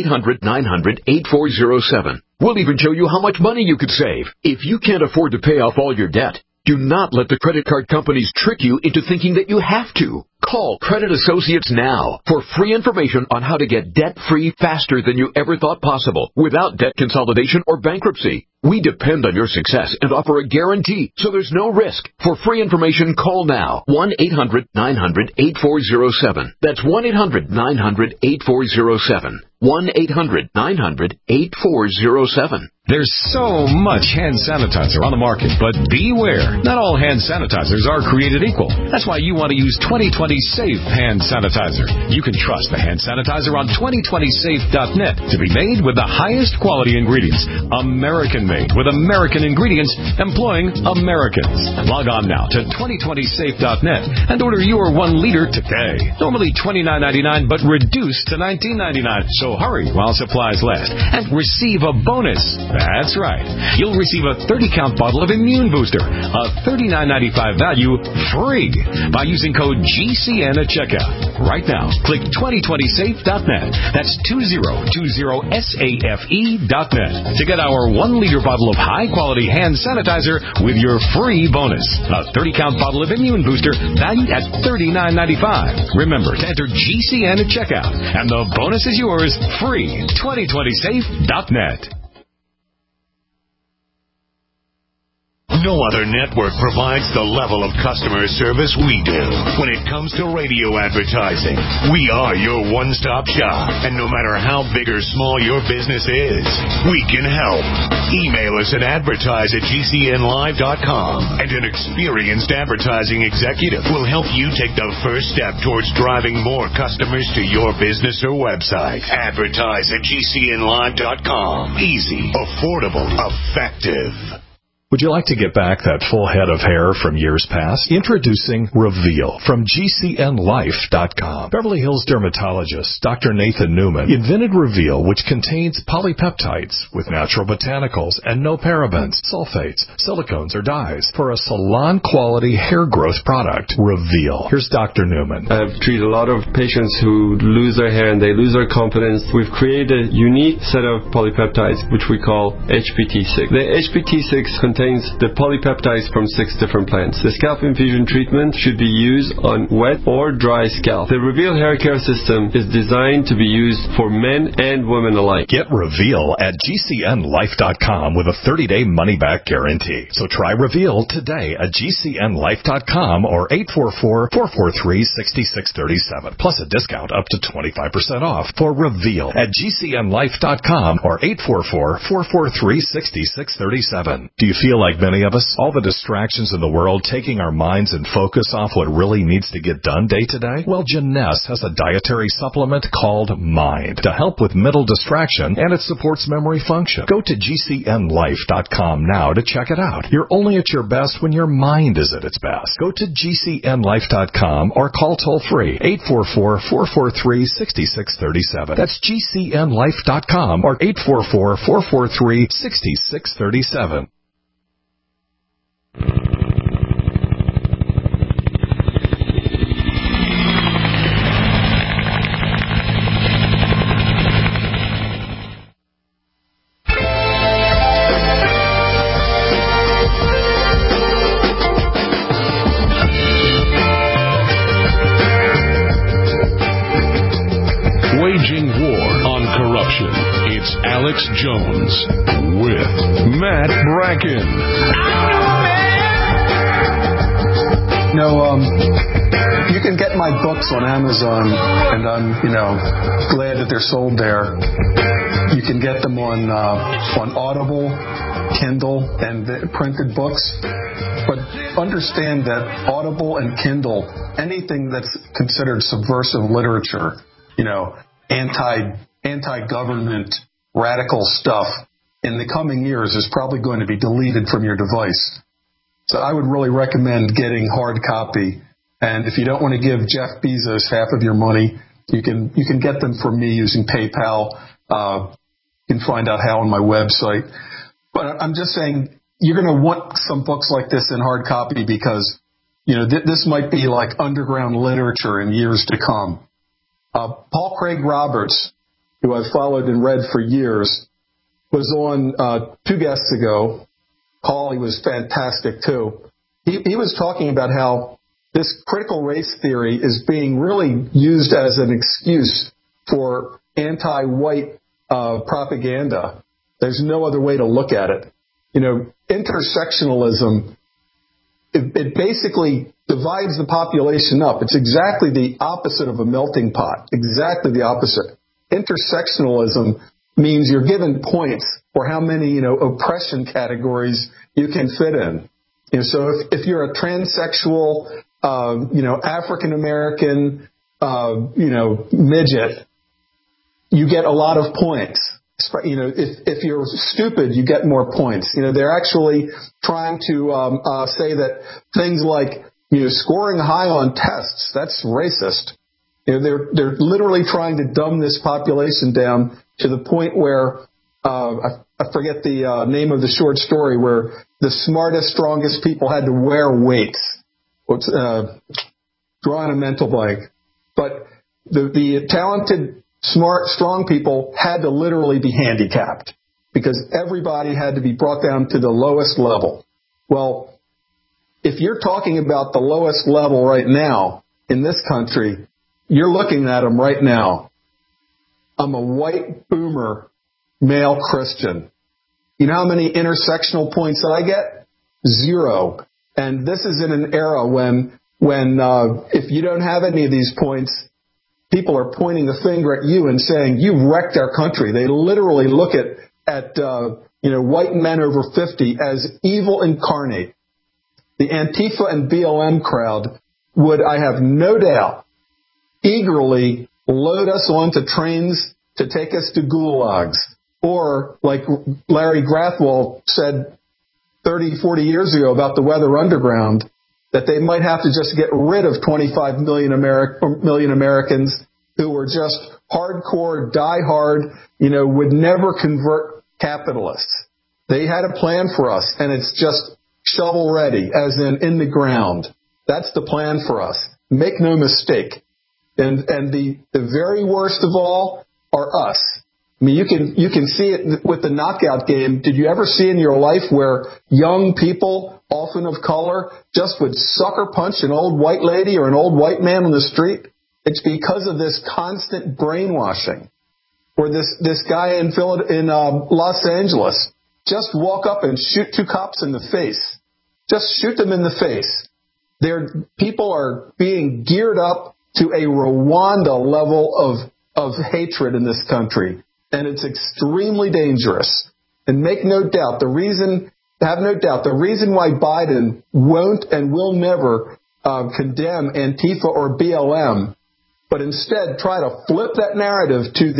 1-800-900-8407. We'll even show you how much money you could save. If you can't afford to pay off all your debt, do not let the credit card companies trick you into thinking that you have to. Call Credit Associates now for free information on how to get debt-free faster than you ever thought possible without debt consolidation or bankruptcy. We depend on your success and offer a guarantee, so there's no risk. For free information, call now. 1-800-900-8407. That's 1-800-900-8407. 1-800-900-8407. There's so much hand sanitizer on the market, but beware. Not all hand sanitizers are created equal. That's why you want to use 2020 Safe Hand Sanitizer. You can trust the hand sanitizer on 2020safe.net to be made with the highest quality ingredients. American-made with American ingredients, employing Americans. Log on now to 2020safe.net and order your 1 liter today. Normally $29.99, but reduced to $19.99. So hurry while supplies last and receive a bonus. That's right. You'll receive a 30-count bottle of Immune Booster, a $39.95 value, free by using code GCN at checkout. Right now, click 2020safe.net. That's 2020safe.net to get our 1-liter bottle of high-quality hand sanitizer with your free bonus. A 30-count bottle of Immune Booster valued at $39.95. Remember to enter GCN at checkout, and the bonus is yours free. 2020safe.net. No other network provides the level of customer service we do. When it comes to radio advertising, we are your one-stop shop. And no matter how big or small your business is, we can help. Email us at advertise@gcnlive.com, and an experienced advertising executive will help you take the first step towards driving more customers to your business or website. Advertise@gcnlive.com. Easy, affordable, effective. Would you like to get back that full head of hair from years past? Introducing Reveal from GCNlife.com. Beverly Hills dermatologist Dr. Nathan Newman invented Reveal, which contains polypeptides with natural botanicals and no parabens, sulfates, silicones, or dyes for a salon-quality hair growth product. Reveal. Here's Dr. Newman. I've treated a lot of patients who lose their hair and they lose their confidence. We've created a unique set of polypeptides, which we call HPT6. The HPT6 contains the polypeptides from 6 different plants. The scalp infusion treatment should be used on wet or dry scalp. The Reveal hair care system is designed to be used for men and women alike. Get Reveal at GCNlife.com with a 30-day money-back guarantee. So try Reveal today at GCNlife.com or 844-443-6637. Plus a discount up to 25% off for Reveal at GCNlife.com or 844-443-6637. Do you feel like many of us, all the distractions in the world taking our minds and focus off what really needs to get done day to day? Well, Jeunesse has a dietary supplement called Mind to help with mental distraction, and it supports memory function. Go to GCNlife.com now to check it out. You're only at your best when your mind is at its best. Go to GCNlife.com or call toll-free 844-443-6637. That's GCNlife.com or 844-443-6637. Waging war on corruption. It's Alex Jones with Matt Bracken. You can get my books on Amazon, and I'm, glad that they're sold there. You can get them on Audible, Kindle, and the printed books. But understand that Audible and Kindle, anything that's considered subversive literature, anti-government, radical stuff, in the coming years is probably going to be deleted from your device. So I would really recommend getting hard copy. And if you don't want to give Jeff Bezos half of your money, you can get them from me using PayPal. You can find out how on my website. But I'm just saying you're going to want some books like this in hard copy because, this might be like underground literature in years to come. Paul Craig Roberts, who I've followed and read for years, was on 2 guests ago. Paul, he was fantastic too. He was talking about how this critical race theory is being really used as an excuse for anti-white propaganda. There's no other way to look at it. Intersectionalism, it basically divides the population up. It's exactly the opposite of a melting pot. Exactly the opposite. Intersectionalism means you're given points or how many, oppression categories you can fit in. So if you're a transsexual, African American, midget, you get a lot of points. If you're stupid, you get more points. They're actually trying to say that things like scoring high on tests, that's racist. They're literally trying to dumb this population down to the point where I forget the name of the short story where the smartest, strongest people had to wear weights. Drawing a mental blank, but the talented, smart, strong people had to literally be handicapped because everybody had to be brought down to the lowest level. Well, if you're talking about the lowest level right now in this country, you're looking at them right now. I'm a white boomer male Christian. You know how many intersectional points I get? 0. And this is in an era when if you don't have any of these points, people are pointing a finger at you and saying, you've wrecked our country. They literally look at white men over 50 as evil incarnate. The Antifa and BLM crowd would, I have no doubt, eagerly load us onto trains to take us to gulags. Or, like Larry Grathwohl said 30, 40 years ago about the Weather Underground, that they might have to just get rid of 25 million Americans who were just hardcore, diehard, would never convert capitalists. They had a plan for us, and it's just shovel ready, as in the ground. That's the plan for us. Make no mistake. And the very worst of all are us. I mean, you can see it with the knockout game. Did you ever see in your life where young people, often of color, just would sucker punch an old white lady or an old white man on the street? It's because of this constant brainwashing. Or this guy in Los Angeles, just walk up and shoot 2 cops in the face. Just shoot them in the face. People are being geared up to a Rwanda level of hatred in this country. And it's extremely dangerous. And make no doubt, the reason why Biden won't and will never condemn Antifa or BLM, but instead try to flip that narrative to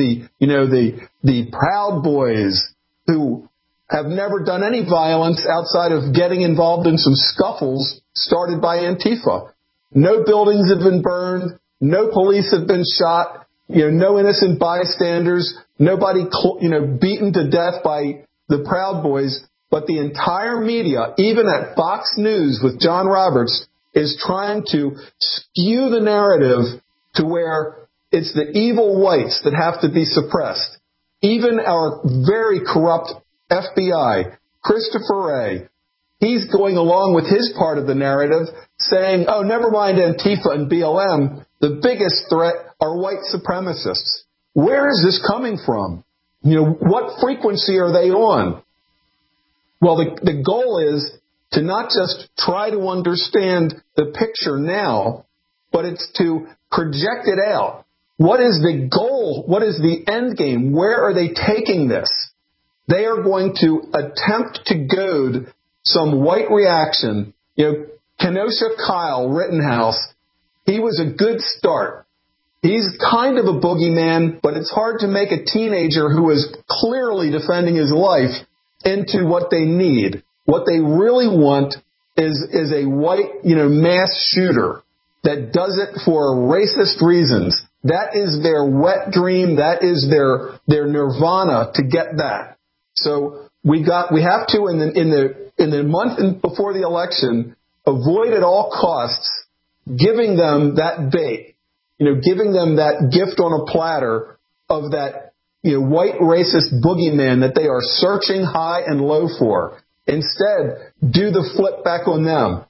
the Proud Boys who have never done any violence outside of getting involved in some scuffles started by Antifa. No buildings have been burned. No police have been shot. No innocent bystanders. Nobody, beaten to death by the Proud Boys. But the entire media, even at Fox News with John Roberts, is trying to skew the narrative to where it's the evil whites that have to be suppressed. Even our very corrupt FBI, Christopher Wray, he's going along with his part of the narrative, saying, oh, never mind Antifa and BLM. The biggest threat are white supremacists. Where is this coming from? What frequency are they on? Well, the goal is to not just try to understand the picture now, but it's to project it out. What is the goal? What is the end game? Where are they taking this? They are going to attempt to goad some white reaction. Kenosha Kyle Rittenhouse, he was a good start. He's kind of a boogeyman, but it's hard to make a teenager who is clearly defending his life into what they need. What they really want is a white, mass shooter that does it for racist reasons. That is their wet dream. That is their nirvana to get that. So we have to in the month before the election avoid at all costs giving them that bait, giving them that gift on a platter of that white racist boogeyman that they are searching high and low for. Instead, do the flip back on them.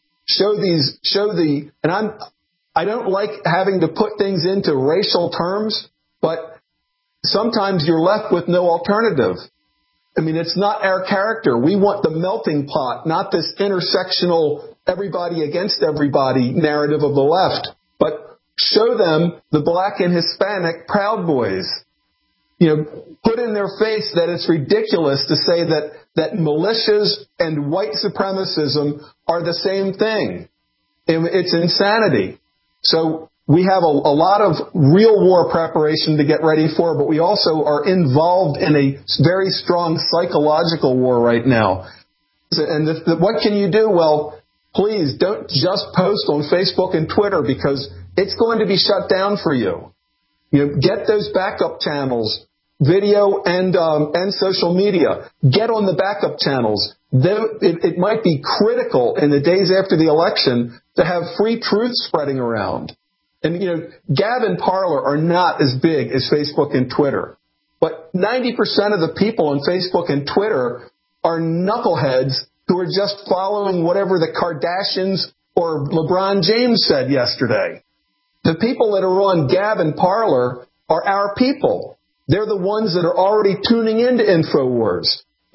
I don't like having to put things into racial terms, but sometimes you're left with no alternative. I mean, it's not our character. We want the melting pot, not this intersectional everybody against everybody narrative of the left, but show them the black and Hispanic Proud Boys. put in their face that it's ridiculous to say that militias and white supremacism are the same thing. It's insanity. So we have a lot of real war preparation to get ready for, but we also are involved in a very strong psychological war right now. And what can you do? Well, please don't just post on Facebook and Twitter, because it's going to be shut down for you. Get those backup channels, video and social media. Get on the backup channels. It might be critical in the days after the election to have free truth spreading around. And, Gab and Parler are not as big as Facebook and Twitter. But 90% of the people on Facebook and Twitter are knuckleheads who are just following whatever the Kardashians or LeBron James said yesterday. The people that are on Gab and Parler are our people. They're the ones that are already tuning into InfoWars.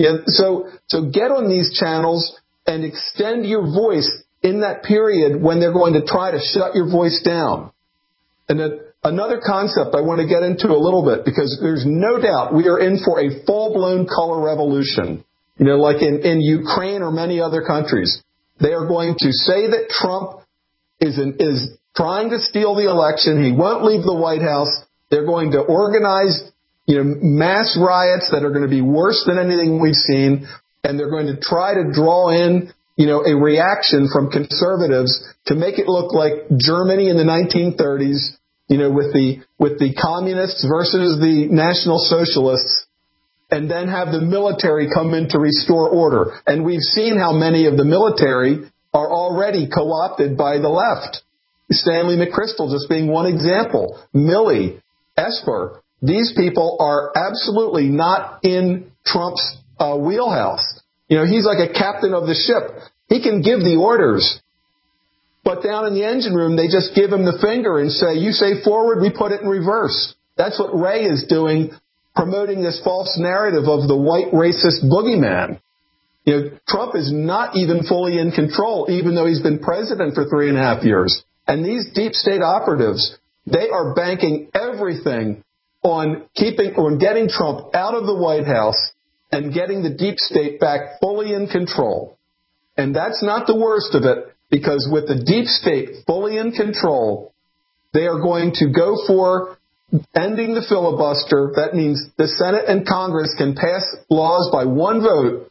So get on these channels and extend your voice in that period when they're going to try to shut your voice down. And then another concept I want to get into a little bit, because there's no doubt we are in for a full-blown color revolution. Like in Ukraine or many other countries. They are going to say that Trump is trying to steal the election. He won't leave the White House. They're going to organize, mass riots that are going to be worse than anything we've seen. And they're going to try to draw in, a reaction from conservatives to make it look like Germany in the 1930s, with the communists versus the National Socialists, and then have the military come in to restore order. And we've seen how many of the military are already co-opted by the left. Stanley McChrystal just being one example. Milley, Esper. These people are absolutely not in Trump's wheelhouse. He's like a captain of the ship. He can give the orders. But down in the engine room, they just give him the finger and say, you say forward, we put it in reverse. That's what Ray is doing, promoting this false narrative of the white racist boogeyman. Trump is not even fully in control, even though he's been president for 3.5 years. And these deep state operatives, they are banking everything on getting Trump out of the White House and getting the deep state back fully in control. And that's not the worst of it, because with the deep state fully in control, they are going to go for ending the filibuster. That means the Senate and Congress can pass laws by one vote,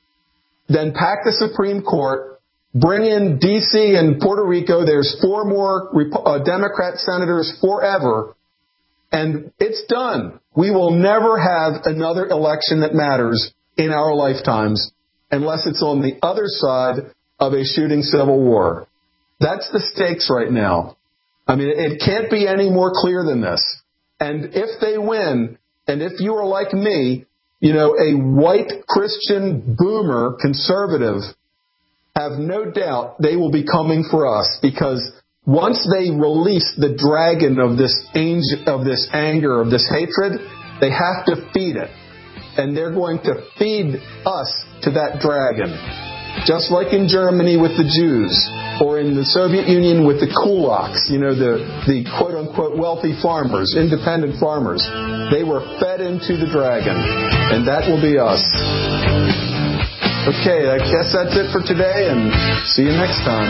then pack the Supreme Court, bring in D.C. and Puerto Rico. There's 4 more Democrat senators forever, and it's done. We will never have another election that matters in our lifetimes unless it's on the other side of a shooting civil war. That's the stakes right now. I mean, it can't be any more clear than this. And if they win, and if you are like me, a white Christian boomer conservative, have no doubt they will be coming for us, because once they release the dragon of this anger, of this hatred, they have to feed it. And they're going to feed us to that dragon. Just like in Germany with the Jews, or in the Soviet Union with the kulaks, the quote-unquote wealthy farmers, independent farmers. They were fed into the dragon, and that will be us. Okay, I guess that's it for today, and see you next time.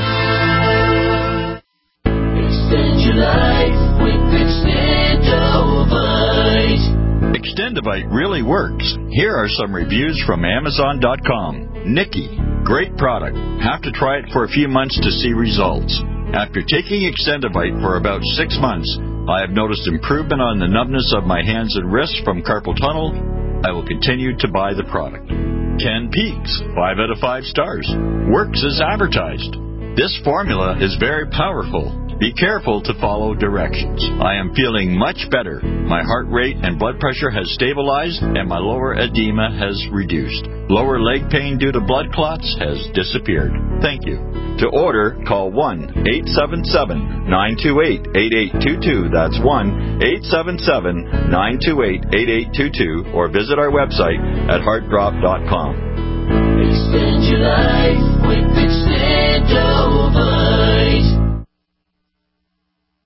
Extend your life with Extendovite. Extendovite really works. Here are some reviews from Amazon.com. Nikki, great product. Have to try it for a few months to see results. After taking Extendovite for about 6 months, I have noticed improvement on the numbness of my hands and wrists from carpal tunnel. I will continue to buy the product. Ken Peaks, 5 out of 5 stars. Works as advertised. This formula is very powerful. Be careful to follow directions. I am feeling much better. My heart rate and blood pressure has stabilized, and my lower edema has reduced. Lower leg pain due to blood clots has disappeared. Thank you. To order, call 1-877-928-8822. That's 1-877-928-8822. Or visit our website at heartdrop.com. Extend your life with Extendovite.